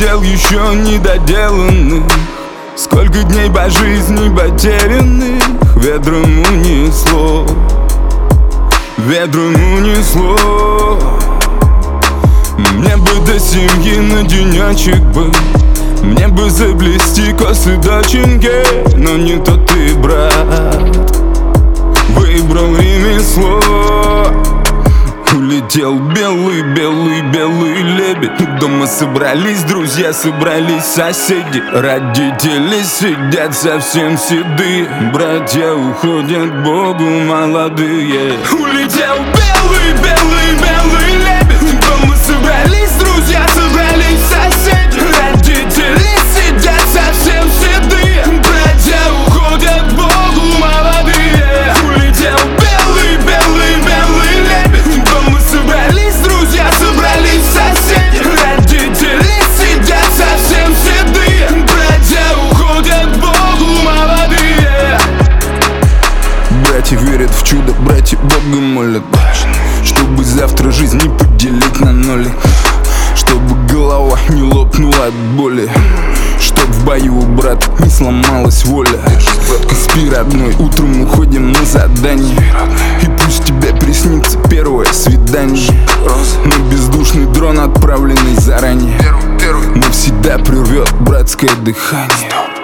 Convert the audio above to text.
дел еще не доделанных. Сколько дней по жизни потерянных ветром унесло, ветром унесло. Мне бы до семьи на денечек бы, мне бы заплести косы доченьки, но не то ты, брат, выбрал ремесло. Улетел белый, белый, белый лебедь. Дома собрались друзья, собрались соседи. Родители сидят совсем седые, братья уходят к Богу молодые. Улетел белый, белый, белый лебедь. Дома собрались друзья, собрались соседи. Родители сидят совсем седые, братья уходят к Богу молодые. Улетел белый, белый, белый лебедь. Дома собрались друзья, собрались соседи. Родители сидят совсем седые, братья уходят к Богу молодые. Братья верят в чудо, братья Бога молят, чтобы завтра жизнь не поделить на ноли, чтобы голова не лопнула от боли, чтоб в бою у брата не сломалась воля. Спи, родной, утром уходим на задание, и пусть тебе приснится первое свидание. Но бездушный дрон, отправленный заранее, навсегда прервет братское дыхание.